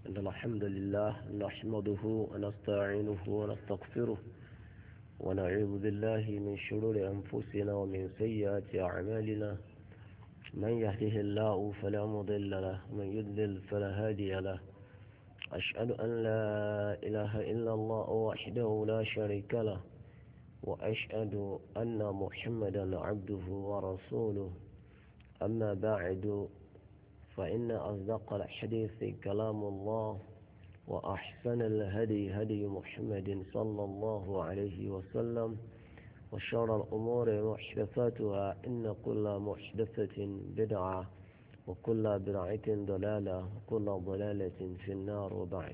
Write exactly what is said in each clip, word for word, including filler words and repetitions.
إن الحمد لله نحمده ونستعينه ونستغفره ونعوذ بالله من شرور أنفسنا ومن سيئات أعمالنا. من يهده الله فلا مضل له ومن يضلل فلا هادي له. أشهد أن لا إله إلا الله وحده لا شريك له، وأشهد أن محمدا عبده ورسوله. أما بعد، فإن أصدق الحديث كلام الله، وأحسن الهدي هدي محمد صلى الله عليه وسلم، وشر الأمور محدثاتها، إن كل محدثة بدعة وكل بدعة ضلالة وكل ضلالة في النار. وبعد،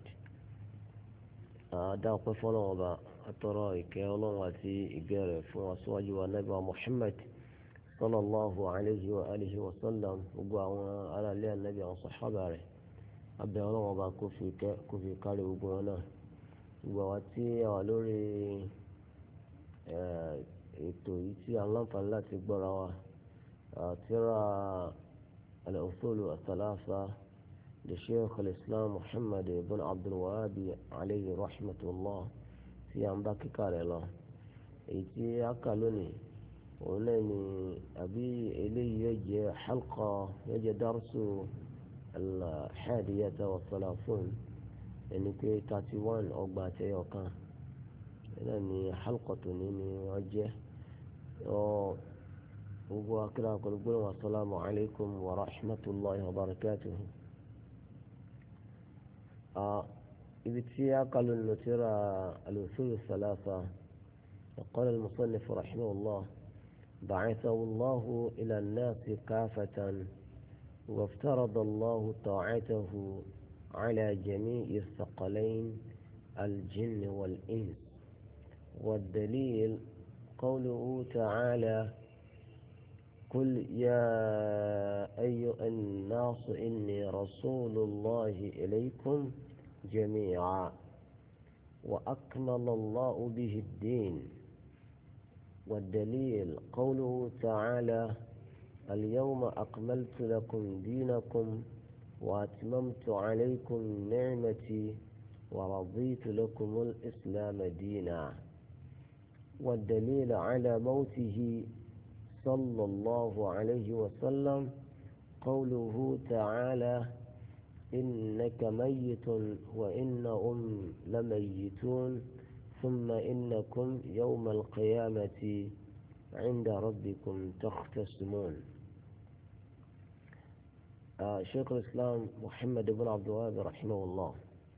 أدعو قفلوا أتراك الله واتي إجارة وأسواج ونبي محمد صلى الله عليه وآله وسلم، وقوا على لي النبي وصحابه عليه. أبي الله وبا كفي كفي قال وقونا وواتي ولوري ètò yìí tí a ń láǹfààní láti gbọ́ra wa tírà al-usul al-thalatha li Shaykh al-Islam Muhammad ibn Abdul Wahhab alayhi rahmatullah tí a ń bá kíkà rẹ̀ lọ. èyí tí a kà lónìí òun náà ni àbí eléyìí yóò jẹ́ halqa, yóò jẹ́ darsu al-hadiyata wa thalathun, ẹni pé thirty one ọgbà àtẹyọ kan náà ni halqa tòní ni wọ́n jẹ́. gbogbo akíra akọlùgbọ́n wa assalamu alaikum wa rahmatullahi wa barakatuhu. ibi tí a kà lónìí tírà al-usul al-thalatha. قال المصنف رحمه الله: بعثه الله إلى الناس كافة، وافترض الله طاعته على جميع الثقلين الجن والإنس. والدليل قوله تعالى: قل يا أيها الناس إني رسول الله إليكم جميعا وأكمل الله به الدين. والدليل قوله تعالى: اليوم أكملت لكم دينكم وأتممت عليكم نعمتي ورضيت لكم الإسلام دينا. والدليل على موته صلى الله عليه وسلم قوله تعالى: إنك ميت وإنهم لميتون ثم إنكم يوم القيامة عند ربكم تختصمون. آه شيخ الإسلام محمد بن عبد الوهاب رحمه الله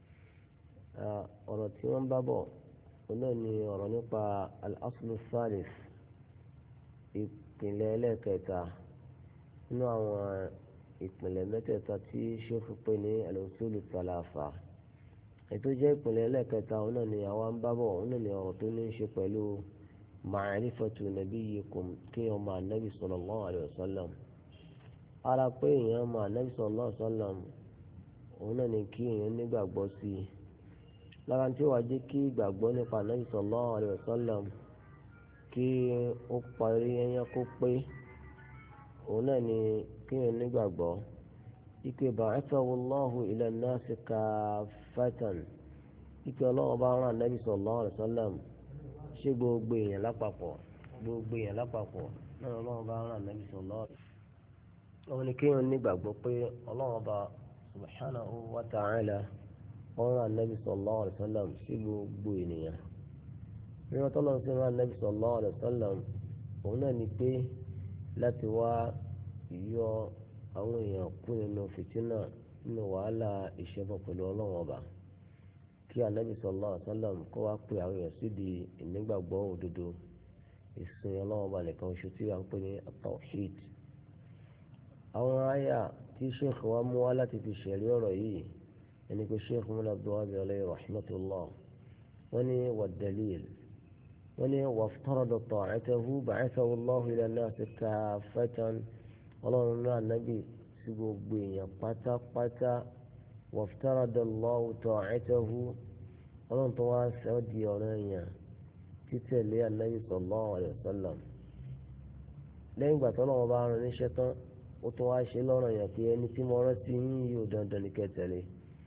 ورتيوان بابو ونني ورنقى الأصل الثالث ìpìlẹ̀ ẹlẹ́kẹta nínú àwọn ìpìlẹ̀ mẹ́tẹ̀ẹ̀ta tí ṣéfù pè ní al-usul al-thalatha. ètò jẹ́ ìpìlẹ̀ ẹlẹ́kẹta òun náà ni àwa ń bábọ̀, òun náà ni ọ̀rọ̀ tó ní í ṣe pẹ̀lú ma'rifatu nabiyyikum, kí wọ́n máa nabi sallallahu alayhi wa sallam. ara pé èèyàn máa nabi sallallahu alayhi wa sallam òun náà ni kí èèyàn nígbàgbọ́ sí i. lára tí ó wàá jẹ́ kí ìgbàgbọ́ nípa nabi sallallahu alayhi wa sallam kí ó parí yẹnyẹn kó pé, òun náà ni kí èèyàn nígbàgbọ́ ike ba'athahu Allahu ila an-nasi kaffatan, ike ọlọ́wọ́ bá rán Nabi sallallahu alaihi wasallam ṣé gbogbo èèyàn lápapọ̀ gbogbo èèyàn lápapọ̀ náà ọlọ́wọ́ bá rán Nabi sallallahu alaihi wasallam. òun ni kí èèyàn nígbàgbọ́ pé ọlọ́wọ́ bá subhanahu wa ta'ala rán Nabi sallallahu alaihi wasallam sí gbogbo ènìyàn. bí wọ́n tọ́lọ́ sí rán Nabi sallallahu alaihi wasallam òun náà ni pé láti wá yọ àwọn èèyàn kú nínú fìtínà, nínú wàhálà ìṣẹ́bọ pẹ̀lú ọlọ́run ọba, kí Ànábì sallallahu alaihi wasallam kó wá pé àwọn èèyàn sídìí ìnígbàgbọ́ òdodo, ìsìn ọlọ́run ọba nìkan oṣù tí a ń pè ní at-tawhid. àwọn àyà tí sheikh wa mú wá láti fi ṣẹ̀rí ọ̀rọ̀ yìí ẹni pé sheikh múlá Abdul alayhi rahmatullah wọ́n ní wad-dalil wọ́n ní waftarada ta'atahu ba'athahu Allahu ila an-nasi kaffatan, ọlọ́run náà nábì sí gbogbo èèyàn pátápátá. waftarada Allahu ta'atahu, ọlọ́run tó wá sọ di ọ̀rọ̀ èèyàn títẹ̀lé Ànábì sallallahu alaihi wasallam. lẹ́yìn ìgbà tó lọ́wọ́ bá rán níṣẹ́ tán ó tún wá ṣe lọ́rọ̀ yẹn pé ẹni tí mo rántí yín yóò dandan ní kẹtẹ̀lé.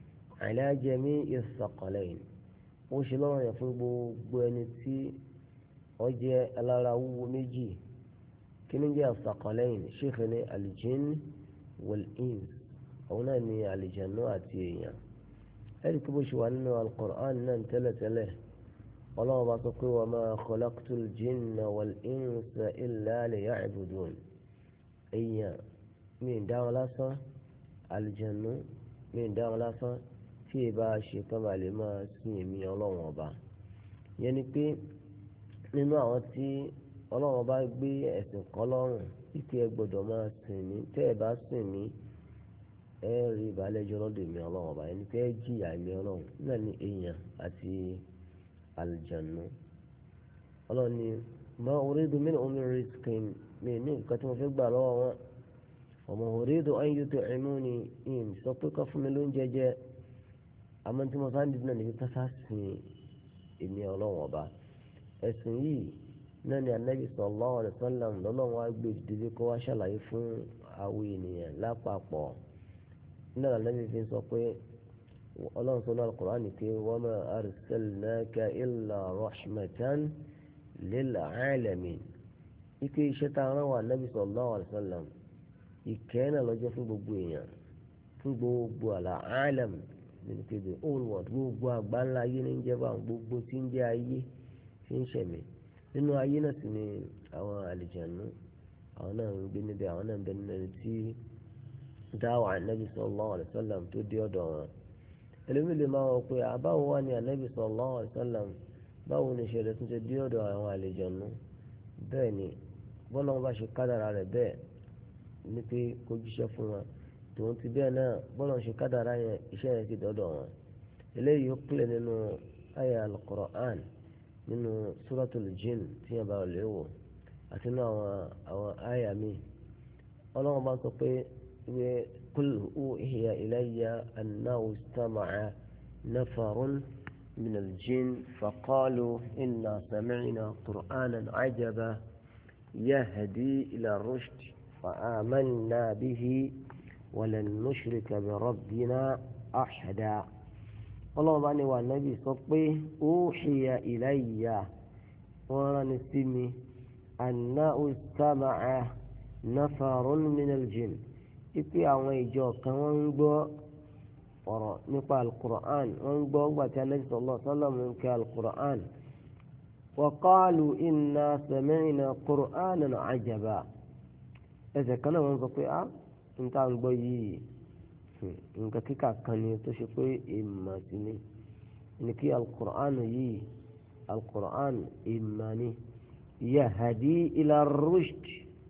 ala jami'i as-saqalayn ó ṣe lọ́rọ̀ yẹn fún gbogbo ẹni tí ó jẹ́ alára wúwo méjì kí ni jẹ́ as-saqalayn sheikh ní al-jinn wal-ins òun náà ní àlìjànú àti èèyàn ẹ̀rí kí bó ṣe wà nínú al-Qur'an náà tẹ́lẹ̀tẹ́lẹ̀ ọlọ́run bá sọ pé wa ma khalaqtul jinna wal-insa illa liya'budun èèyàn mi ń dá wọn lásán àlìjànú mi ń dá wọn lásán tí ì bá ṣe kán bá lè máa sin èmi ọlọ́run ọba yẹn ni pé nínú àwọn tí ọlọ́run bá gbé ẹ̀sìn kọ́ lọ́rùn títí ẹ gbọ́dọ̀ máa sìn mí tẹ́ ẹ bá sìn mí ẹ rí ìbálẹ́jọ́ lọ́dọ̀ èmi ọlọ́run ọba yẹn ni pé ẹ jìyà èmi ọlọ́run náà ní èèyàn àti àlìjànú ọlọ́run ni ma uridu minhum min rizqin mi ní nǹkan tí mo fẹ́ gbà lọ́wọ́ wọn wa ma uridu an yut'imuni in sọ pé kọ́ fún mi lóúnjẹ jẹ àmọ́ tí mo sá ń dín náà níbi kásá sin èmi ọlọ́run ọba ẹ̀sìn yìí náà ni anabi sallallahu alaihi wasallam lọ́lọ́run wá gbé ìdílé kó wá ṣàlàyé fún àwọn ènìyàn lápapọ̀ náà anabi fi sọ pé ọlọ́run sọ náà al-Qur'an pé wa ma arsalnaka illa rahmatan lil alamin ike iṣẹ́ tá a rán wa anabi sallallahu alaihi wasallam ìkẹ́ náà lọ́jọ́ fún gbogbo èèyàn fún gbogbo àlà alam nínú kébè all world gbogbo àgbáńlá ayé ní ń jẹ́ báwọn gbogbo tí ń jẹ́ ayé fi ń ṣẹ̀mí nínú ayé náà sì ni àwọn àlìjànú àwọn náà ń gbé níbẹ̀ àwọn náà ń bẹ nínú ẹni tí dáwà ànábì sallallahu alaihi wasallam tó dé ọ̀dọ̀ wọn ẹlẹ́mìí lè máa wọ pé àbáwo wà ní ànábì sallallahu alaihi wasallam báwo ni ìṣẹ̀lẹ̀ tó ti dé ọ̀dọ̀ àwọn àlìjànú bẹ́ẹ̀ ni bọ́lá wọn bá ṣe kádàrà rẹ̀ bẹ́ẹ̀ ní pé kó jíṣẹ́ fún wọn tòun ti bẹ́ẹ̀ náà bọ́lá wọn ṣe kádàrà yẹn iṣẹ́ yẹn ti dọ́dọ̀ wọn eléyìí ó kílẹ̀ nínú àyá al-Qur'an nínú suratul jinn tí yẹn bá lè wò àti nínú àwọn àwọn àyà mi ọlọ́run bá sọ pé wíwé kul uhiya ilayya annahu istama'a nafarun min al-jinn faqalu inna sami'na qur'anan ajaba yahdi ila rushd fa amanna bihi walan nushrika bi rabbina ahada ọlọ́run bá ní wà nábì sọ pé uhiya ilayya wọ́n rán ni sí mi annahu istama'a nafarun minal jinn ipe àwọn ìjọ kan wọ́n ń gbọ́ ọ̀rọ̀ nípa alukur'an wọ́n ń gbọ́ gbàtí anabi sallallahu alaihi wasallam ń kẹ́ alukur'an wa qalu inna sami'na qur'anan ajaba ẹsẹ̀ kan náà wọ́n sọ pé ah n ta ń gbọ́ yìí nǹkan kíkà kan ni tó ṣe pé ìmọ̀ sí ni ní kí alukur'an yìí alukur'an ìmọ̀ ni yahadi ila rushd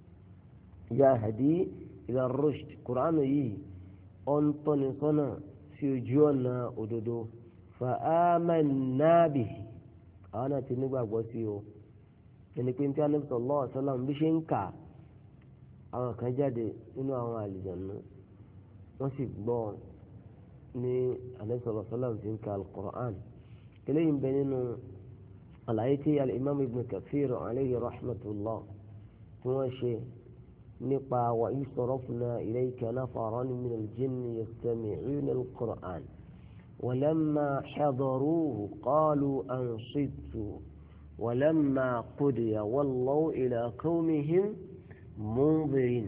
yahadi ila rushd kur'an yìí ọ̀n tọ́ni sọ́nà sí ojú ọ̀nà òdodo fa amanna bihi àwọn náà ti nígbàgbọ́ sí o ẹni pé ní tí Ànábì sallallahu alaihi wasallam bí ṣe ń kà àwọn kan jáde nínú àwọn àlìjànú wọ́n sì gbọ́ ní Ànábì sallallahu alaihi wasallam tí ń ka al-Qur'an eléyìí ń bẹ nínú àlàyé tí al-Imam Ibn Kathir alayhi rahmatullah tí wọ́n ṣe nípa wa idh sarafna ilayka nafaran min al-jinni yastami'una al-Qur'an walamma hadaruhu qalu ansitu walamma qudiya wallaw ila qawmihim munzirin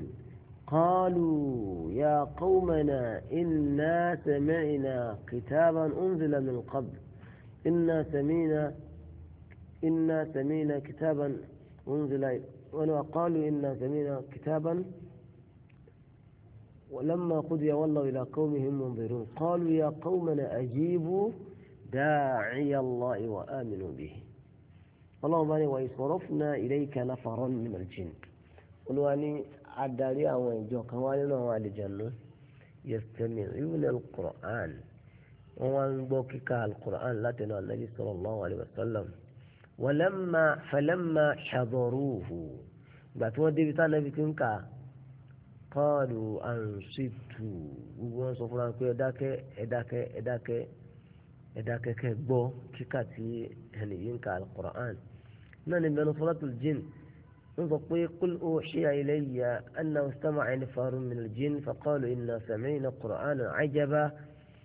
قالوا يا قومنا إنا سمعنا كتابا أنزل من قبل إنا سمعنا إنا سمعنا كتابا أنزل وقالوا إنا سمعنا كتابا ولما قضي والله إلى قومهم منذرون قالوا يا قومنا أجيبوا داعي الله وآمنوا به اللهم بني وإصرفنا إليك نفرا من الجن قلوا adarí àwọn ìjọ kan wá nínú àwọn àlìjànú yastami'una al-Qur'an wọ́n wá ń gbọ́ kíkà al-Qur'an láti náà Nabi sallallahu alaihi wasallam walamma falamma hadaruhu ìgbà tí wọ́n débi tá Nabi ti ń kà qalu ansitu gbogbo wọn sọ fúnra pé ẹ dákẹ́ ẹ dákẹ́ ẹ dákẹ́ ẹ dákẹ́ kẹ́ gbọ́ kíkà tí ẹni yìí ń kà al-Qur'an náà ní mẹ́nu suratul jinn نقول قل أوحي إلي أنه استمع نفر من الجن فقالوا إنا سمعنا قرآنا عجبا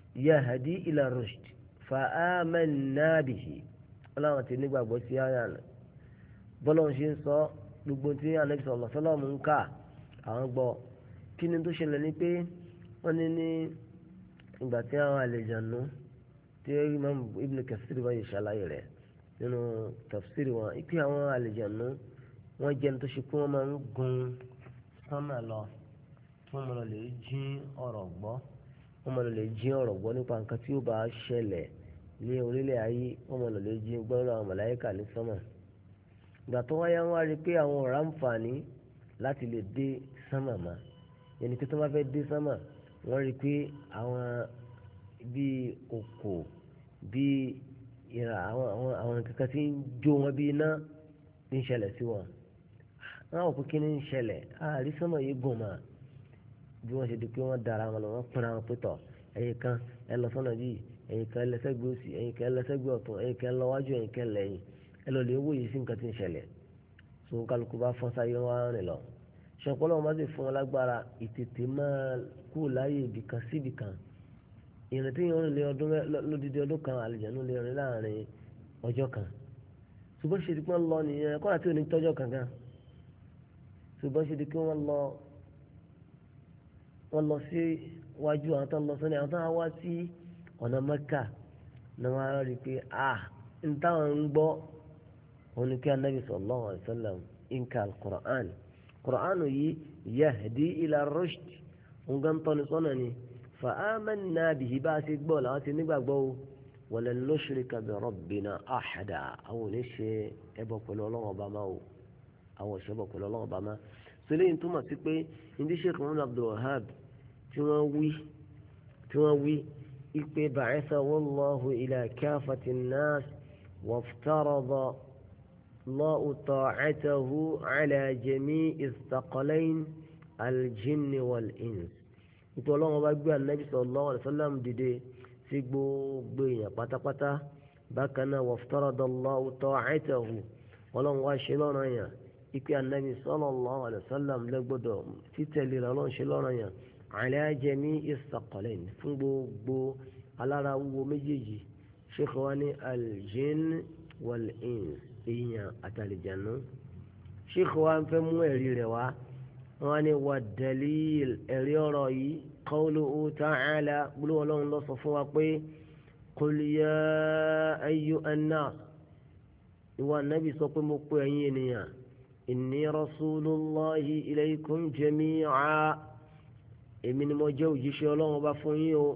yahdi ila rushd fa amanna bihi ọlọ́run ti nígbàgbọ́ sí àyà rẹ̀ bọ́lá ń ṣe ń sọ gbogbo tí Ànábì sallallahu alaihi wasallam ń kà àwọn gbọ́ kí ni tó ṣẹlẹ̀ ni pé wọ́n ní ní ìgbà tí àwọn àlejànú tí Imam Ibn Kathir báyìí ṣàlàyé rẹ̀ nínú tafsiri wọn ipe àwọn àlejànú wọ́n jẹ́ ní tó ṣe pé wọ́n máa ń gun sánmà lọ tí wọ́n máa lọ lè jí ọ̀rọ̀ gbọ́ wọ́n máa lọ lè jí ọ̀rọ̀ gbọ́ nípa nǹkan tí ó bá ṣẹlẹ̀ ní orílẹ̀ ayé wọ́n máa lọ lè jí gbọ́rọ̀ àwọn màláíkà ní sánmà ìgbà tó wáyé wọn wá rí i pé àwọn ọ̀rá ń fàní láti lè dé sánmà má yẹn ni pé tó bá fẹ́ dé sánmà wọ́n rí i pé àwọn bíi òkò bíi ìrà àwọn àwọn àwọn kankan tí ń jó wọn bíi iná ní ń ṣẹlẹ̀ sí wọn àwọn òkú kí ni ń ṣẹlẹ̀ àárí sánmà yìí gùn mà bí wọ́n ṣe di pé wọ́n dara wọn lọ wọ́n pinra wọn pétọ̀ ẹ̀yìn kan ẹ lọ sọ́nà yìí ẹ̀yìn kan ẹ lẹ́sẹ̀gbẹ́ òsì ẹ̀yìn kan ẹ lẹ́sẹ̀gbẹ́ ọ̀tún ẹ̀yìn kan ẹ lọ wájú ẹ̀yìn kan lẹ́yìn ẹ lọ lè wòye sí nǹkan tí ń ṣẹlẹ̀ tó kálukú bá fọ́n sáyé wọn rìn lọ ṣọpọlọ wọn bá sì fún wọn lágbára ìtètè máa kú láàyè ibìkan síbìkan ìrìn tí yóò rìn lé ọdún lódìdí ọdún kan àlùjànnú lè rìn láàrin ọjọ́ kan ṣùgbọ́n ṣe di pé wọ́n lọ nìyẹn kọ́ra tí ò ní tọ́jọ́ kankan ṣùgbọ́n ṣe di pé wọ́n lọ wọ́n lọ sí wájú àwọn tó ń lọ sọ́ni àwọn tó ń wá sí ọ̀nà Mẹ́kà ni wọ́n á rí i pé ah n táwọn ń gbọ́ òun ni kí Ànábì sallallahu alaihi wasallam inka al-Qur'an Qur'an yìí yahdi ila rushd nǹkan tọ́ni sọ́nà ni fa amanna bihi bá a ṣe gbọ́ làwọn ti nígbàgbọ́ o walan nushrika bi rabbina ahada àwọn ò ní ṣe ẹbọ pẹ̀lú Ọlọ́run ọba máa o àwọn ò ṣe ẹbọ pẹ̀lú Ọlọ́run ọba máa sọlẹ́ yìí túmọ̀ sí pé ndí Sheikh Muhammad Abdul Wahhab tí wọ́n wí tí wọ́n wí ipe ba'athahu Allahu ila kafati nnas waftarada Allahu ta'atahu ala jami'i thaqalayn al-jinni wal-ins nítorí Ọlọ́run bá gbé Ànábì sallallahu alaihi wasallam dìde sí gbogbo èèyàn pátápátá bákan náà waftarada Allahu ta'atahu Ọlọ́run wá ṣe lọ́ranyàn ipe Ànábì sallallahu alaihi wasallam lẹ́gbọ́dọ̀ títẹ̀lé rẹ̀ Ọlọ́run ṣe lọ́ranyàn ala jami'i thaqalayn fún gbogbo alára wúwo méjèèjì Sheikh wa ní al-jinn wal-ins èèyàn àtàlìjànú Sheikh wa ń fẹ́ mú ẹ̀rí rẹ̀ wá wọ́n ní wà dalil ẹ̀rí ọ̀rọ̀ yìí qawluhu ta'ala gbóló Ọlọ́run ló sọ fún wa pé qul ya ayyuhan nas ìwà Nábì sọ pé mo pè ẹ̀yin ènìyàn inni rasulullahi ilaykum jami'a èmi ni mo jẹ́ òjíṣẹ́ Ọlọ́run ọba fún yín o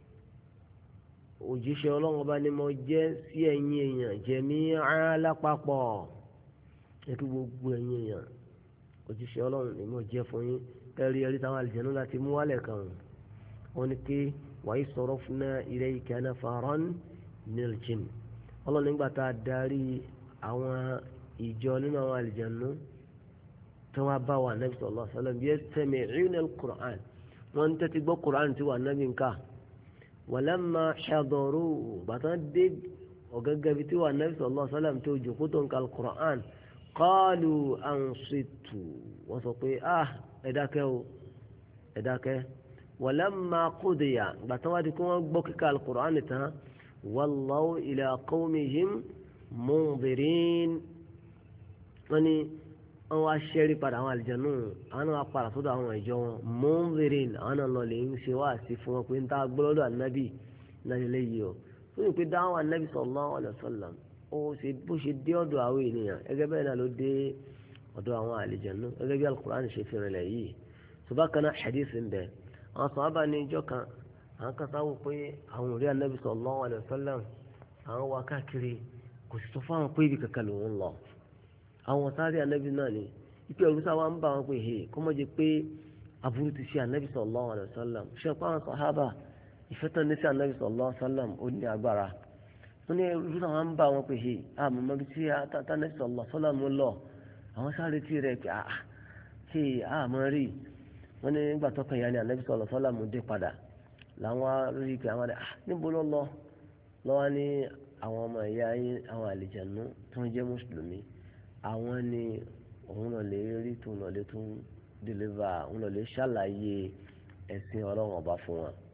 òjíṣẹ́ Ọlọ́run ọba ni mo jẹ́ sí ẹ̀yin èèyàn jami'a lápapọ̀ ẹ̀kí gbogbo ẹ̀yin èèyàn òjíṣẹ́ Ọlọ́run ni mo jẹ́ fún yín kẹ́rí ẹ̀rí táwọn àlùjànnú láti mú wálẹ̀ kan wọn ni pé wa iz sarafna ilayka nafaran minal jinn Ọlọ́run nígbà tá a darí àwọn ìjọ nínú àwọn àlùjànnú tí wọ́n bá wà Nabi sallallahu alaihi wasallam yastami'una al-Qur'an wọ́n ń tẹ́tí gbọ́ Qur'an tí wà Nabi ń kà walamma hadaru bàtà dé ọ̀gẹ́gẹ́ bí tí wà Nabi sallallahu alaihi wasallam tó jòkó tó ń ka al-Qur'an qalu ansitu wọ́n sọ pé ah ẹ̀dákẹ́ o ẹ̀dákẹ́ walamma qudiya bàtà wá di kí wọ́n gbọ́ kíkà al-Qur'an tán wallaw ila qawmihim munzirin wọ́n ní wọ́n wá ṣẹ́rí padà àwọn àlìjànnú àwọn náà wá padà sọ́dọ̀ àwọn ìjọ wọn munzirin àwọn náà lọ lè ń ṣe wá sí fún wọn pé ń tá gbọ́lọ́dọ̀ ànábì náà lè yí o fún ìpè dáhùn ànábì sallallahu alaihi wasallam ó ṣe bó ṣe dé ọ̀dọ̀ àwọn ènìyàn gẹ́gẹ́ bẹ́ẹ̀ náà ló dé ọ̀dọ̀ àwọn àlìjànnú gẹ́gẹ́ bí al-Qur'an ṣe fi rìnlẹ̀ yìí ṣùgbọ́n kan náà hadith ń bẹ àwọn sàhábà ní ìjọ kan àwọn kan sáwọ́ pé àwọn ò rí ànábì sallallahu alaihi wasallam àwọn wá káàkiri kò sì sọ fáwọn pé ibi kankan lòun lọ àwọn sáré anabi náà ni ipe òrùsà wa ń bá wọn pé he kó mọ̀ jẹ́ pé aburú ti ṣe anabi sallallahu alaihi wasallam ṣe ọ̀pọ̀ àwọn sàhábà ìfẹ́tàn ní sí anabi sallallahu alaihi wasallam ó ní agbára wọ́n ní òrùsà wa ń bá wọn pé he àmọ́ mọ́bi tí anabi sallallahu alaihi wasallam lọ àwọn sáré tí rẹ̀ pé ah he àmọ́ rí wọ́n ní nígbà tó kàn yá ni anabi sallallahu alaihi wasallam dé padà làwọn rí pé àwọn ah níbo ló lọ lọ́wọ́ ní àwọn ọmọ ìyá yín àwọn àlìjànú tó ń jẹ́ mùsùlùmí àwọn ni òun náà lè rí tó náà lè tún deliver òun náà lè ṣàlàyé ẹ̀sìn ọlọ́run ọba fún wọn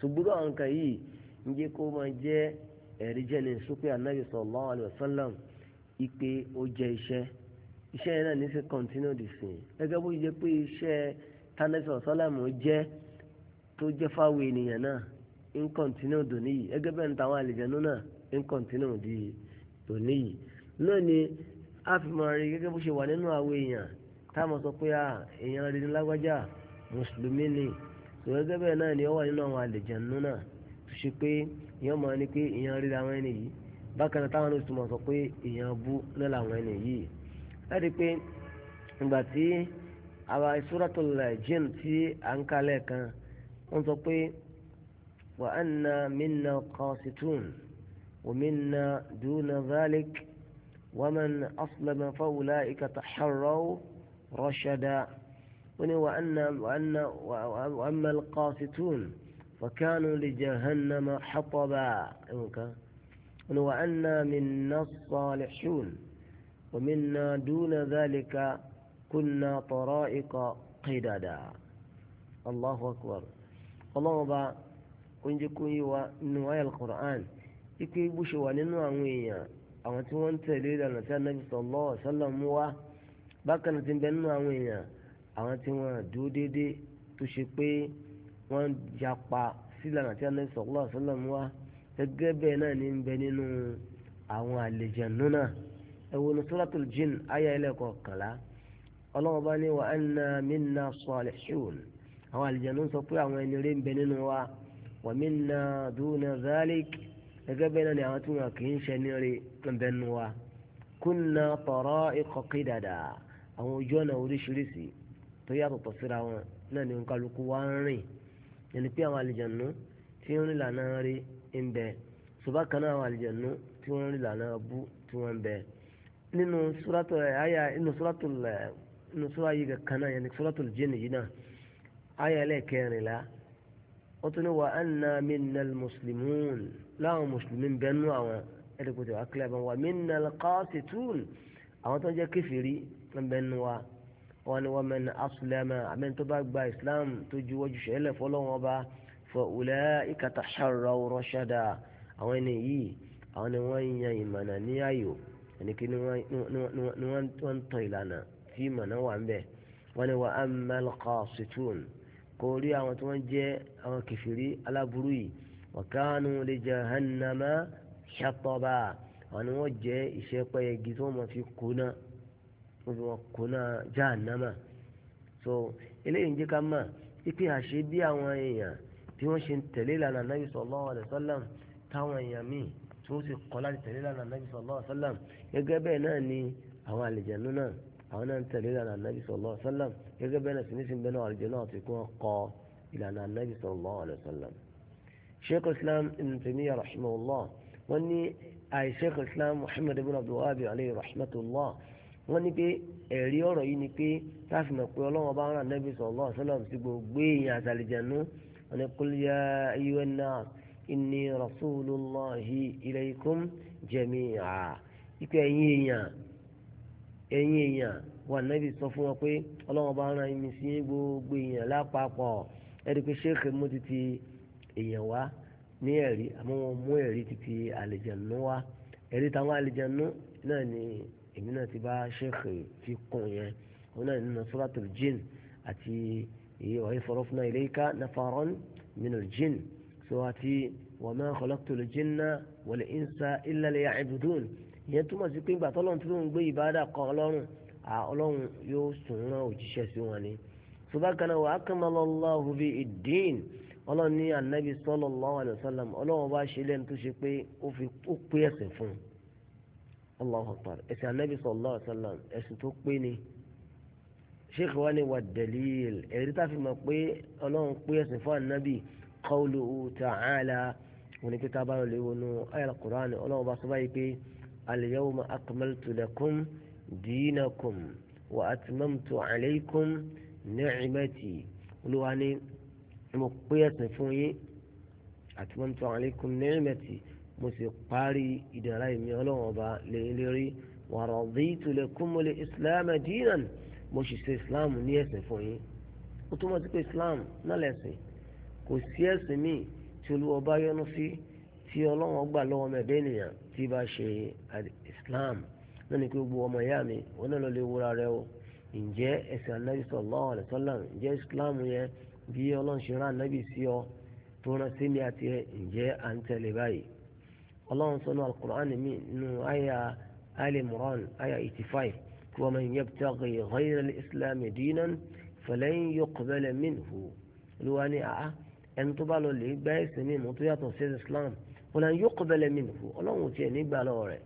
ṣùgbọ́n àwọn nǹkan yìí ń jẹ́ kó máa jẹ́ ẹ̀rí jẹ́ ní sópé anabi sallallahu alayhi wa sallam ipe ó jẹ́ iṣẹ́ iṣẹ́ yẹn náà ní sí continue the same gẹ́gẹ́ bó jẹ́ pé iṣẹ́ tanabi sallallahu alayhi wa sallam jẹ́ tó jẹ́ fáwọn ènìyàn náà ń continue dòní yìí gẹ́gẹ́ bẹ́ẹ̀ ní tàwọn àlejànú náà ń continue di dòní yìí náà ni a fi máa rí gẹ́gẹ́ bó ṣe wà nínú àwọn èèyàn táwọn sọ pé èèyàn rí ní lágbájá mùsùlùmí ni gẹ́gẹ́ bẹ́ẹ̀ náà ni ó wà nínú àwọn àlejànú náà tó ṣe pé èèyàn máa ní pé èèyàn rí àwọn ẹni yìí bákan náà táwọn oṣù máa sọ pé èèyàn bú náà làwọn ẹni yìí láti pé ìgbà tí àwa Suratul Jinn tí à ń kalẹ̀ kan wọ́n sọ pé wa anna minna qasitun wa minna duna dhalik wa man aslama fa ulaika taharraw rashada wọ́n ní wa anna wa anna wa amma al-qasitun فكانوا لجهنم حطبا وأنا منا الصالحون ومنا دون ذلك كنا طرائق قددا الله أكبر الله با كنجكم يوا نوايا القرآن يكي بوشوا ننوانويا أما تيوان تليل أن النبي صلى الله عليه وسلم وا بكنا تنبنوا نوانويا أما تيوان دودي دي تشكي wọ́n japa sílànà tí Ànábì sallallahu alaihi wasallam wá gẹ́gẹ́ bẹ́ẹ̀ náà ní bẹ nínú àwọn àlejànú náà ẹ̀wọ̀n Suratul Jinn ayé ẹlẹ́kọ̀ọ́kànlá ọlọ́wọ́n bá ní wa anna minna salihun àwọn àlejànú sọ pé àwọn ẹni rí ń bẹ nínú wa wa minna duna dhalik gẹ́gẹ́ bẹ́ẹ̀ náà ni àwọn tí wọn kì í ṣe ní rí ń bẹ nínú wa kunna tara'iqa qidada àwọn ojú ọ̀nà oríṣiríṣi tó yàtọ̀ síra wọn náà ni kálukú wá ń rìn yẹni pé àwọn àlejànú tí wọ́n rí lànà rí ń bẹ ṣùgbọ́n kan náà àwọn àlejànú tí wọ́n rí lànà bú tí wọ́n ń bẹ nínú suratul àyà nínú suratul nínú sura yìí kan náà yẹni Suratul Jinn yìí náà àyà ẹlẹ́kẹrìnlá ó tún ní wa anna minnal muslimun láwọn mùsùlùmí ń bẹ nú àwọn ẹ̀ẹ́dẹ́gbẹ̀tẹ̀ wá kílẹ̀ bá wa minnal qasitun àwọn tó ń jẹ́ kèfèrí ń bẹ nú wa wọn ni wọn mẹ́ni asulẹ́mà àmẹ́ni tó bá gba islam tó ju wọ́jú sẹ́lẹ̀ fọlọ́wọn bá fa ulaika taharraw rashada àwọn ẹni yìí àwọn ni wọ́n yan ìmọ̀nà ní ayò ẹnikẹ́ ni wọ́n ń tọ́ ìlànà tí ìmọ̀nà wà ń bẹ̀ wọ́n ni wa ammal qasitun kò rí àwọn tí wọ́n jẹ́ àwọn kẹfìrí aláburú yìí wa kanu li jahannama hataba àwọn ni wọ́n jẹ́ ìṣẹ́pẹ́ igi tí wọ́n máa fi kú náà wọ́n fi wọn kó náà jahannama so eléyìí ń jẹ́ ká mà ipe àṣẹ bí àwọn èèyàn tí wọ́n ṣe ń tẹ̀lé ìlànà Nabi sallallahu alaihi wasallam táwọn èèyàn míì tí wọ́n sì kọ́ láti tẹ̀lé ìlànà Nabi sallallahu alaihi wasallam gẹ́gẹ́ bẹ́ẹ̀ náà ni àwọn àlejànú náà àwọn náà ń tẹ̀lé ìlànà Nabi sallallahu alaihi wasallam gẹ́gẹ́ bẹ́ẹ̀ náà sì ní sí bẹ́ẹ̀ náà àlejànú náà ti kún ọkọ̀ ìlànà Nabi sallallahu alaihi wasallam. Sheikh Islam Ibn Taymiyyah rahimahullah wọ́n ní àì Sheikh Islam Muhammad ibn Abdul Wahhab alayhi rahmatullah wọ́n ní pé ẹ̀rí ọ̀rọ̀ yìí ni pé táàfin mọ̀ pé ọlọ́wọ́n bá ń rán Nabi sallallahu alaihi wasallam sí gbogbo èèyàn àtàlìjànú wọ́n ní qul ya ayyuhan nas inni rasulullahi ilaykum jami'a ipe ẹ̀yin èèyàn ẹ̀yin èèyàn wà Nabi sọ fún wọn pé ọlọ́wọ́n bá ń rán mi sí gbogbo èèyàn lápapọ̀ ẹ̀rí pé sheikh mú títí èèyàn wá ní ẹ̀rí àmọ́ wọn mú ẹ̀rí títí àlìjànú wá ẹ̀rí táwọn àlìjànú náà ni èmi náà ti bá sheikh fi kún yẹn wọn náà nínú Suratul Jinn àti èyí wa sarafna ilayka nafaran minal jinn so àti wa ma khalaqtul jinna wal insa illa liya'budun ìyẹn túmọ̀ sí pé ìgbà tọ́lọ́run tí wọ́n ń gbé ìbáradà kan ọlọ́run ọlọ́run yóò sùn rán òjíṣẹ́ sí wọn ni subhanahu wa akmala Allahu bi ad-din ọlọ́run ní anabi sallallahu alaihi wasallam ọlọ́run bá ṣe lẹ́nu tó ṣe pé ó pé ẹ̀sìn fún un Allahu akbar ẹ̀sìn anabi sallallahu alaihi wasallam ẹ̀sìn tó pé ni sheikh wa ni wa dalil ẹ̀rí tá a fi mọ̀ pé ọlọ́run pé ẹ̀sìn fún anabi qawluhu ta'ala wọn ni kíkà bá lè wọnú ayal Qur'an ọlọ́run bá sọ báyìí pé al-yawma akmaltu lakum dinakum wa atmamtu alaykum ni'mati olúwa ni mo pé ẹ̀sìn fún yín atmamtu alaykum ni'mati mo sì parí ìdára ìmí ọlọ́run ọba lérí wa raditu lakumul islam dinan mo sì ṣe islam ní ẹ̀sìn fún yín ó túmọ̀ sí pé islam náà lẹ̀sìn kò sí ẹ̀sìn míì tí olúwa bá yọ́nú sí tí ọlọ́run gbà lọ́wọ́ mẹ́ẹ̀dẹ́ ènìyàn tí bá ṣe islam náà ni pé gbogbo ọmọ ìyá mi wọn náà lọ lè wúra rẹ o ǹjẹ́ ẹ̀sìn anabi sallallahu alaihi wasallam ǹjẹ́ islam yẹn bí ọlọ́run ṣe rán anabi sí ọ tó rán sí mi àti ẹ ǹjẹ́ à ń tẹ̀lé báyìí ọlọ́run sọ náà al-Qur'an mi nínú àyà Ali Imran àyà eighty five kí wa man yabtaghi ghayra al-islam dinan falan yuqbala minhu olúwa ní àá ẹni tó bá lọ lè gbá ẹ̀sìn mi mọ́ tó yàtọ̀ sí islam falan yuqbala minhu ọlọ́run tiẹ̀ nígbà lọ́wọ́ rẹ̀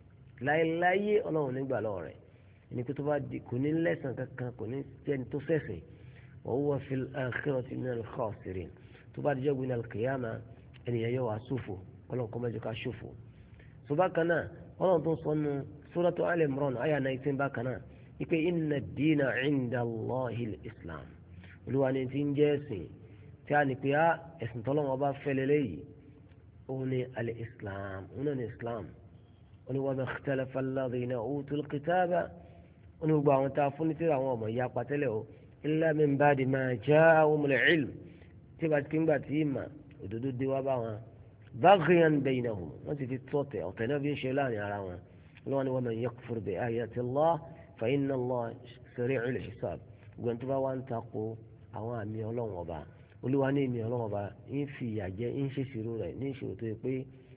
láéláyé ọlọ́run nígbà lọ́wọ́ rẹ̀ ẹni pé tó bá di kò ní lẹ́sàn kankan kò ní jẹ́ni tó sẹ̀sìn wa huwa fil akhirati minal khasirin tó bá dijọ́ gbin al-qiyama ẹnìyẹn yóò wá ṣòfò ọlọ́run kọ́ mẹ́jọ ká ṣòfò. tó bá kan náà ọlọ́run tó ń sọ nu suratu Al Imran àyà nineteen bá kan náà ipe inna ad-dina 'inda Allahi al-islam olúwa ni ti ń jẹ́ ẹ̀sìn tí a ní pé á ẹ̀sìn tọ́lọ́wọ́n bá fẹ́ lélẹ́yìí òun ni al-islam òun náà ni islam òun ni wa ma ikhtalafa alladhina utul kitaba òun ni gbogbo àwọn tá a fún ní tíra àwọn ọmọ ìyá pàtẹ́lẹ̀ o illa min ba'di ma ja'ahumul ilm tí bá ti kí ń gbà tí ìmà òdodo dé wá bá wọn baghyan baynahum wọ́n ti fi tọ́tẹ̀ ọ̀tẹ̀ náà fi ń ṣe láàrin ara wọn lọ́wọ́ ni wa man yakfur bi ayati Allah fa inna Allah sari'ul hisab gbọ́n tó bá wá ń takò àwọn àmì ọlọ́run ọba olúwa ní ìmì ọlọ́run ọba ń fi ìyà jẹ ń ṣe ìṣirò rẹ̀ ní ìṣirò tó yẹ pé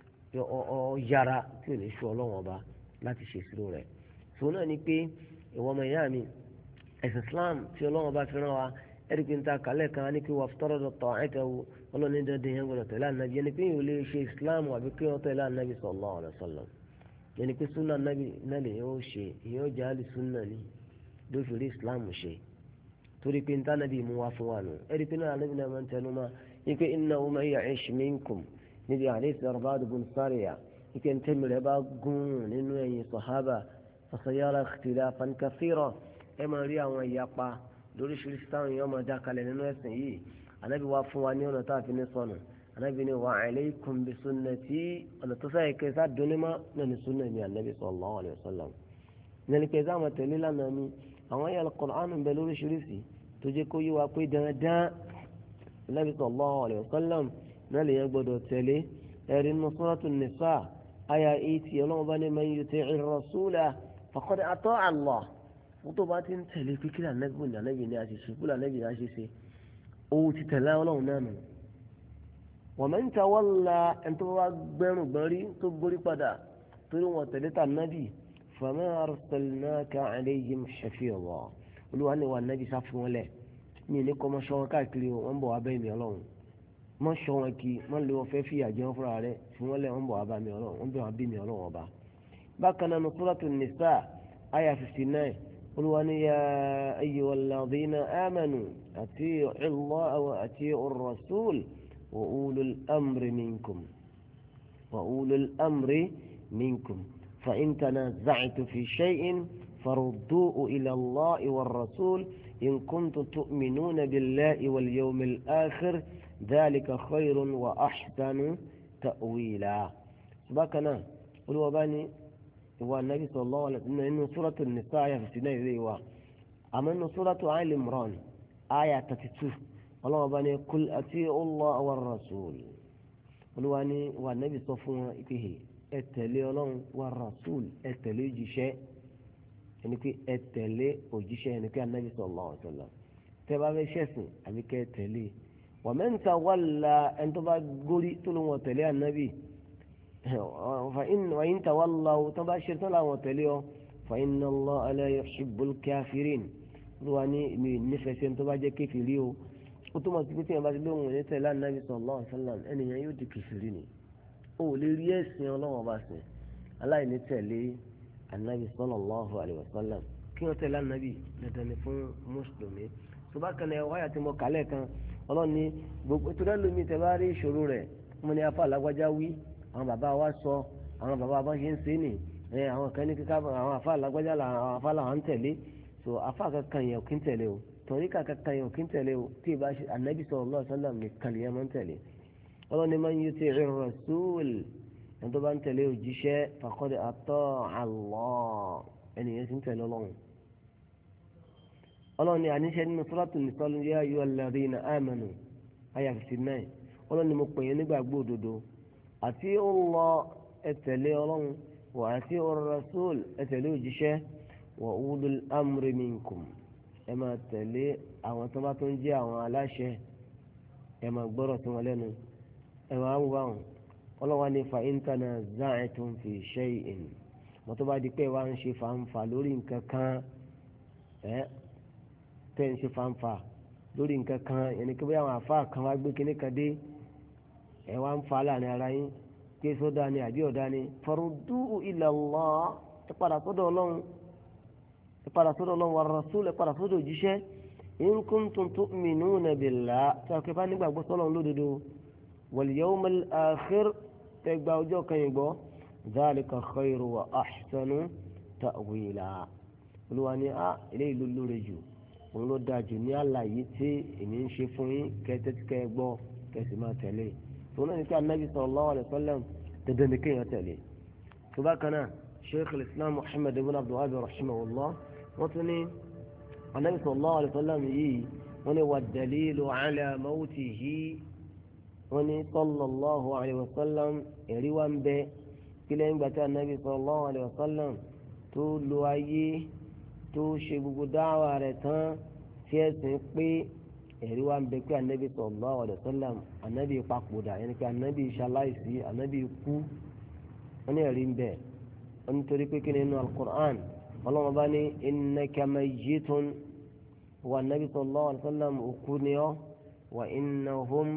ọ yára tí ò ní ṣu ọlọ́run ọba láti ṣe ìṣirò rẹ̀ sọ náà ni pé ìwọ ọmọ ìyá mi ẹ̀sìn Islam tí ọlọ́run ọba fi rán wa ẹ̀rí pé ń ta kálẹ̀ kan ní pé wà fútọ́rọ̀dọ̀ tọ̀ ẹ̀tẹ̀wò ọlọ́ni dandan yẹn gbọdọ̀ tẹ̀lé ànábì yẹn ni pé yóò lè ṣe Islam àbí kí wọ́n tẹ̀lé ànábì sallallahu alaihi wasallam yẹn ni pé súnà ànábì náà lè yóò ṣe ìyẹn jẹ́ àlì súnà ni ló fi rí Islam ṣe torí pé níta ànábì mú wa fún wa nù ẹ̀rí pé náà ànábì náà máa ń tẹnu máa ní pé innahu man ya'ish minkum níbi hadith Irbad ibn Sariya ike ń tẹ́mi rẹ̀ bá gún nínú ẹ̀yìn sàhábà fasayara ikhtilafan kathira ẹ máa rí àwọn ìyapa lóríṣiríṣi táwọn èèyàn máa dá kalẹ̀ nínú ẹ̀sìn yìí anábì wá fún wa ní ọ̀nà tá a fi ní sọnù anábì ní wa alaykum bi sunnati ọ̀nà tó sáyẹ kẹsà dúnímọ̀ náà ní sunna ní anábì sallallahu alayhi wa sallam nínú kẹsà máa tẹ̀lé lánàá mi àwọn ayé al-Qur'an ń bẹ lóríṣiríṣi tó jẹ́ kó yé wa pé dandan anábì sallallahu alayhi wa sallam náà lè yẹn gbọdọ̀ tẹ̀lé ẹ̀rí nínú suratu nisa àyà eighty ọlọ́run bá ní man yuti'ir rasula faqad ata'a Allah tó bá ti ń tẹ̀lé kíkiri ànábì ní ànábì ní àṣìṣe kúlò ànábì ní àṣìṣe owó ti tẹ̀lé ọlọ́run náà nù. wa man tawalla ẹni tó bá gbẹ́rùn gbọ́n rí tó borí padà torí wọn tẹ̀lé tà nábì fama arsalnaka alayhim shafi'a olúwa ni wà nábì sá fún wọn lẹ̀ mí ní kọ́ mọ́ sọ wọn káàkiri wọn bọ̀ wá bẹ́ẹ̀ mi ọlọ́run mọ́ sọ wọn kí mọ́ lé wọn fẹ́ fi àjẹ́ wọn fúnra rẹ̀ fún wọn lẹ̀ wọn bọ̀ wá bá mi ọlọ́run wọn bẹ̀ wá bí mi ọlọ́run ọba. bákan náà suratu nisa aya fifty nine قل يا أيها الذين آمنوا أطيعوا الله وأطيعوا الرسول وأولو الأمر منكم وأولو الأمر منكم فإن تنازعت في شيء فردوه إلى الله والرسول إن كنتم تؤمنون بالله واليوم الآخر ذلك خير وأحسن تأويلا سبحانه قل وباني هو النبي صلى الله عليه وسلم إنه سورة النساء في سنة ذيوا أما إنه سورة آل عمران آية thirty-two الله بني قل أطيعوا الله والرسول قل واني والنبي صفوا فيه اتلي الله والرسول اتلي جشاء يعني كي اتلي وجشاء يعني كي النبي صلى الله عليه وسلم تبع شيء أبي كي اتلي ومن تولى أنت بقولي تلو وتلي النبي فإن وإن تولوا تباشر تلا وتليو فإن الله لا يحب الكافرين واني نفس تباجي كفريو وتما تبتي ما تلوم يتلا النبي صلى الله عليه وسلم أن يعود كفريني أو لريس الله وباسه الله ينتلي النبي صلى الله عليه وسلم كي يتلا النبي ندنفون مسلمين سبحان الله وآيات مكاليك الله ني بقتلوا مي تباري شروره من يفعل وجاوي àwọn bàbá wa sọ àwọn bàbá wa ṣe ń ṣe ní ẹ àwọn kan ní kíkà àwọn afa alágbájá la àwọn afa làwọn ń tẹ̀lé so afa kankan yẹn ò kí ń tẹ̀lé o torí kankan yẹn ò kí ń tẹ̀lé o tí ì bá ṣe anabi sallallahu alaihi wasallam nìkan yẹn máa ń tẹ̀lé ọlọ́ni man yuti'ir rasul ẹni tó bá ń tẹ̀lé òjíṣẹ́ faqad ata'a Allah ẹni yẹn sì ń tẹ̀lé ọlọ́run ọlọ́ni àníṣe nínú suratul nisa ya ayyuhal ladhina amanu aya fifty nine ọlọ́run ni mo pè yín nígbàgbọ́ òdodo àti Allah ẹ tẹ̀lé ọlọ́run wa àti ar-rasul ẹ tẹ̀lé òjíṣẹ́ wa ulul amri minkum ẹ máa tẹ̀lé àwọn tó bá tó ń jẹ́ àwọn aláṣẹ ẹ máa gbọ́rọ̀ sí wọn lẹ́nu ẹ máa wù báwọn ọlọ́wà ní fa in tanaza'tum fi shay'in mọ́tò bá di pé wá ń ṣe fàǹfà lórí nǹkan kan ẹ tẹ́ ń ṣe fàǹfà lórí nǹkan kan yẹn ni kí bóyá àwọn àfa kan wá gbé kíní kan dé ẹ wá ń fa láàrin ara yín pé sódà ni àbí ọ̀dà ni farudduhu ila Allah ẹ padà sọ́dọ̀ ọlọ́run ẹ padà sọ́dọ̀ ọlọ́run wa rasul ẹ padà sọ́dọ̀ òjíṣẹ́ in kuntum tu'minuna billah tí a kò bá nígbàgbọ́ sọ́lọ́run lódodo wal yawmal akhir tẹ gba ọjọ́ kan yìí gbọ́ dhalika khayru wa ahsanu ta'wila olúwa ni a ilé ìlú lóore jù òun ló dáa jù ní àlàyé tí èmi ń ṣe fún yín kẹ́tẹ́tẹ́ gbọ́ kẹ́sì máa tẹ̀lé tòun náà ní ká Nabi sallallahu alaihi wasallam dandan ní kéèyàn tẹ̀lé tó bá kan náà sheikh al-islam muhammad ibn abdul wahhab rahimahullah wọ́n tún ní anabi sallallahu alayhi wa sallam yìí wọ́n ní wà dalilu ala mawtihi wọ́n ní sallallahu alayhi wa sallam ẹ̀rí wa ń bẹ kílẹ̀ ń gbàtí anabi sallallahu alayhi wa sallam tó lo ayé tó ṣe gbogbo dáwà rẹ̀ tán tí ẹ̀sìn pé ẹ̀rí wa ń bẹ pé anabi sallallahu alayhi wa sallam anabi papòdà yẹn ni pé anabi ṣaláìsí anabi kú wọ́n ní ẹ̀rí ń bẹ wọ́n nítorí pé kí ni inú al-Qur'an ọlọ́run bá ní innaka mayyitun wa nabi sallallahu alayhi wa sallam òkú ni ọ́ wa innahum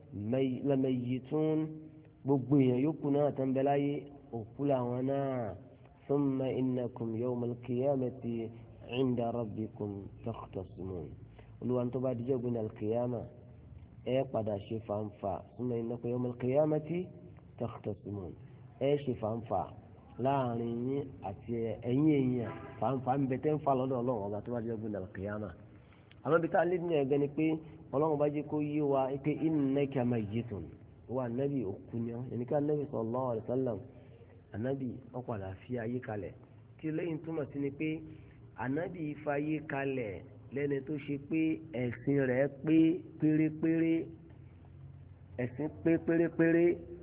lamayyitun gbogbo èèyàn yòókù náà tó ń bẹ láyé òkú làwọn náà thumma innakum yawmal qiyamati inda rabbikum takhtasimun olúwa tó bá dijọ́ gbin al-qiyama ẹ padà ṣe fanfa thumma innakum yawmal qiyamati takhtasimun ẹ ṣe fanfa láàrin yín àti ẹ̀yin èèyàn fàǹfà ń bẹ tẹ́ ń fa lọ́dọ̀ ọlọ́run ọba tó bá jẹ́ gbé nàlọ́ kìyàmà àmọ́ bí ká lé ní ẹ̀gẹ́ ni pé ọlọ́run bá jẹ́ kó yé wa pé innaka mayyitun wa ànábì òkú ni ọ́ ẹni ká ànábì sallallahu alaihi wasallam ànábì ọ̀padà fi ayé kalẹ̀ tí lẹ́yìn túmọ̀ sí ni pé ànábì fayé kalẹ̀ lẹ́ni tó ṣe pé ẹ̀sìn rẹ̀ pé pérépéré ẹ̀sìn pé pérépéré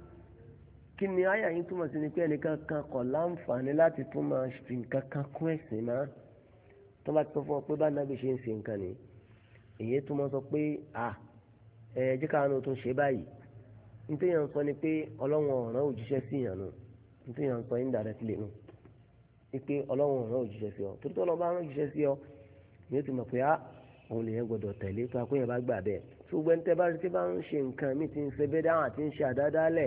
kí ni àyà yín túmọ̀ sí ni pé ẹnìkan kan kọ̀ láǹfààní láti tún máa fi nǹkan kan kún ẹ̀sìn máa tó bá ti sọ fún ọ pé bá nàbì ṣe ń ṣe nǹkan ni èyí tó máa sọ pé à ẹ jẹ́ káwọn tó ń ṣe báyìí nítorí yẹn ń sọ ni pé ọlọ́wọ́n ọ̀ràn òjíṣẹ́ sí yàn nù nítorí yẹn ń sọ indirectly nù pé ọlọ́wọ́n ọ̀ràn òjíṣẹ́ sí ọ torí tó lọ́ bá rán òjíṣẹ́ sí ọ ni ó ti mọ̀ pé á òun lè yẹn gbọ́dọ̀ tẹ̀lé tó akóyàn bá gbà bẹ́ẹ̀ tó gbẹ́ntẹ́ bá ti bá ń ṣe nǹkan mí ti ń ṣe bẹ́ẹ̀ dáhùn àti ń ṣe àdádálẹ̀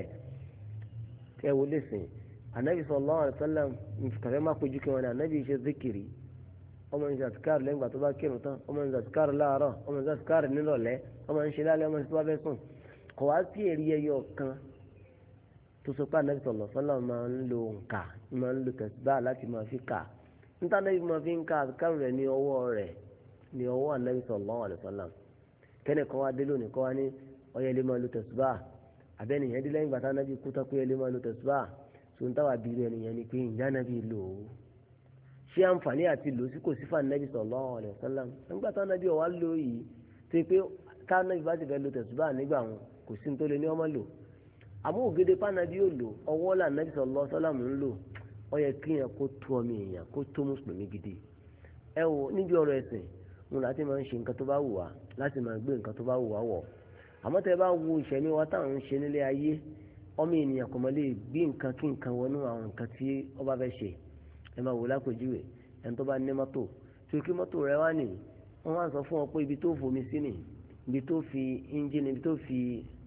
ẹ wo lè sìn anabi sallallahu alaihi wasallam kàfẹ́ má péjú kí wọn ní anabi ṣe zikiri ọmọ ní zatikari lẹ́yìn ìgbà tó bá kírun tán ọmọ ní zatikari láàárọ̀ ọmọ ní zatikari nírọ̀lẹ́ ọmọ ní ṣe lálẹ́ ọmọ ní tó bá fẹ́ sùn kò wá sí èrè ẹyọ kan tó sọ pé anabi sallallahu alaihi wasallam máa ń lo nǹka máa ń lo tẹ̀síbá láti máa fi kà níta anabi máa fi ń ka àtikáru rẹ̀ ní ọwọ́ rẹ̀ ní ọwọ́ anabi sallallahu alaihi wasallam kẹ́nì kan wá dé lónìí kọ́ wá ní ọyẹ lè máa lo tẹ̀síbá abẹ́nìyàn dé lẹ́yìn bàtà nábì kú tọ́pẹ́ ẹlẹ́ máa lo tẹ̀síbá tó ń táwà bí ẹnìyàn ni pé ìyá nábì lò ó ṣé àǹfààní àti lò sí kò sí fún ànábì sallallahu alaihi wasallam nígbà tá nábì ọ̀wá lò yìí tó pé ká nábì bá ti fẹ́ lo tẹ̀síbá nígbà wọn kò sí ní tó lé ní ọmọ lò àmọ́ ògèdè pànàbí yóò lò ọwọ́ là nábì sallallahu alaihi wasallam ń lò ó yẹ kí yẹn kó tó ọmọ èèyàn kó tó mùsùlùmí gidi ẹ wo níbi ọ̀rọ̀ ẹ̀sìn wọn láti máa ń ṣe nǹkan tó bá wù wá láti máa gbé nǹkan tó bá wù wá wọ̀ àmọ́ tẹ́ bá wo ìṣẹ̀mí wa táwọn ń ṣe nílé ayé ọmọ ènìyàn kò mọ̀ lè gbé nǹkan kí nǹkan wọnú àwọn nǹkan tí ó bá fẹ́ ṣe ẹ máa wò lápèjúwe ẹni tó bá ní mọ́tò tó kí mọ́tò rẹ wá nìyí wọ́n wá sọ fún ọ pé ibi tó fomi sí nì ibi tó fi engine ibi tó fi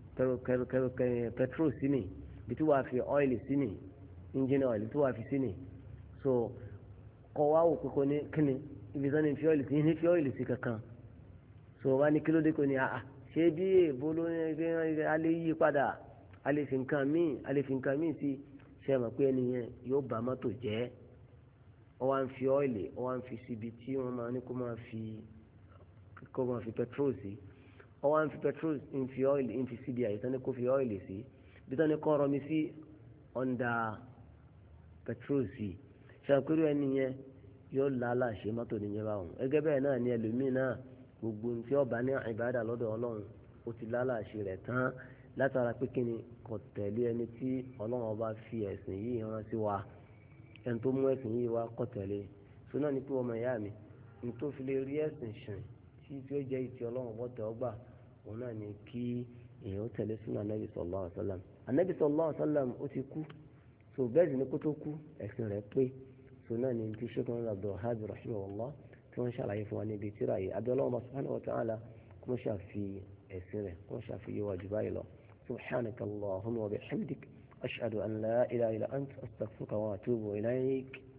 petrol sí nì ibi tó wà fi oil sí nì engine oil tó wà fi sí nì so kọ wá wò kókó ní kíni ibi tó ní fi oil sí ní fi oil sí kankan so wá ní kílódé kò ní àà ṣé bí èèbó ló ní ẹgbẹ́ a lè yí padà a lè fi nǹkan míì a lè fi nǹkan míì sí ṣe mọ̀ pé ẹni yẹn yóò bà mọ́tò jẹ́ ọ wá ń fi ọ́ìlì ọ wá ń fi síbi tí wọ́n máa ní kó máa fi kó máa fi petrol sí ọ wá ń fi petrol ń fi ọ́ìlì ń fi síbi àyè tán ní kó fi ọ́ìlì sí bí tán ní kọ́ ọ̀rọ̀ mi sí ọ̀ndà petrol sí ṣe àpérò ẹni yẹn yóò lálà ṣe mọ́tò nìyẹn báwọn gẹ́gẹ́ bẹ́ẹ̀ náà ni ẹlòmíì náà gbogbo tí ọba ní ìbádà lọ́dọ̀ ọlọ́run ó ti lálàṣe rẹ̀ tán látara pé kí ni kò tẹ̀lé ẹni tí ọlọ́run ọba fi ẹ̀sìn yìí rán sí wa ẹni tó mú ẹ̀sìn yìí wá kò tẹ̀lé so náà ni pé ọmọ ìyá mi ní tó fi lè rí ẹ̀sìn sìn tí tí ó jẹ́ ìtì ọlọ́run ọba tẹ̀ ọgbà òun náà ni kí èèyàn tẹ̀lé súnà anabi sallallahu alaihi wasallam anabi sallallahu alaihi wasallam ó ti kú so bẹ́ẹ̀ sì ni kó tó kú ẹ̀sìn rẹ̀ pé so náà ni tí sheikh Abdulwahhab rahimahullah tí wọ́n ṣàlàyé fún wa níbi tíra yìí abdullah subhanahu wa ta'ala kó mọ́ ṣàfi ẹ̀sìn rẹ̀ kó mọ́ ṣàfi yíwá jù báyìí lọ subhanaka allahumma wa bihamdik ashhadu an la ilaha illa anta astaghfiruka wa atubu ilayk.